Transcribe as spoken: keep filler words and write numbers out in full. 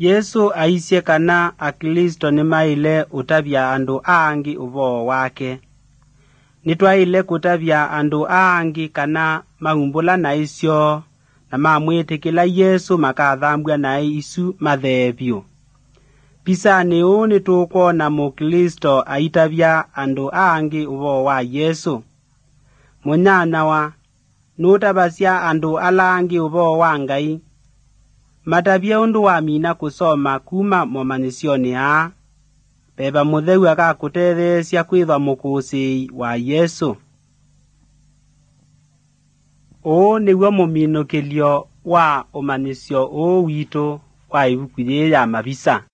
Yesu aisye kana akristo ni maile utavya andu aangi uvoo wake. Nitwaile kutavya andu aangi kana maumbula na isyo na mamwitikila Yesu makathambwa na isu mathevyu. Pisani uu nitukwona mukristo aitavya andu aangi uvoo wa Yesu. Munyana wa nutavasya andu alangi uvoo wa Ngai. Matavya undu wa mina kusoma kuma momanyisioni aa. Beba mutheu akakutetheesya kwithwa mukusi wa Yesu. Uu niwo muminukilyo wa umanyisyo uu witu wa ibuku yi ya mavisa.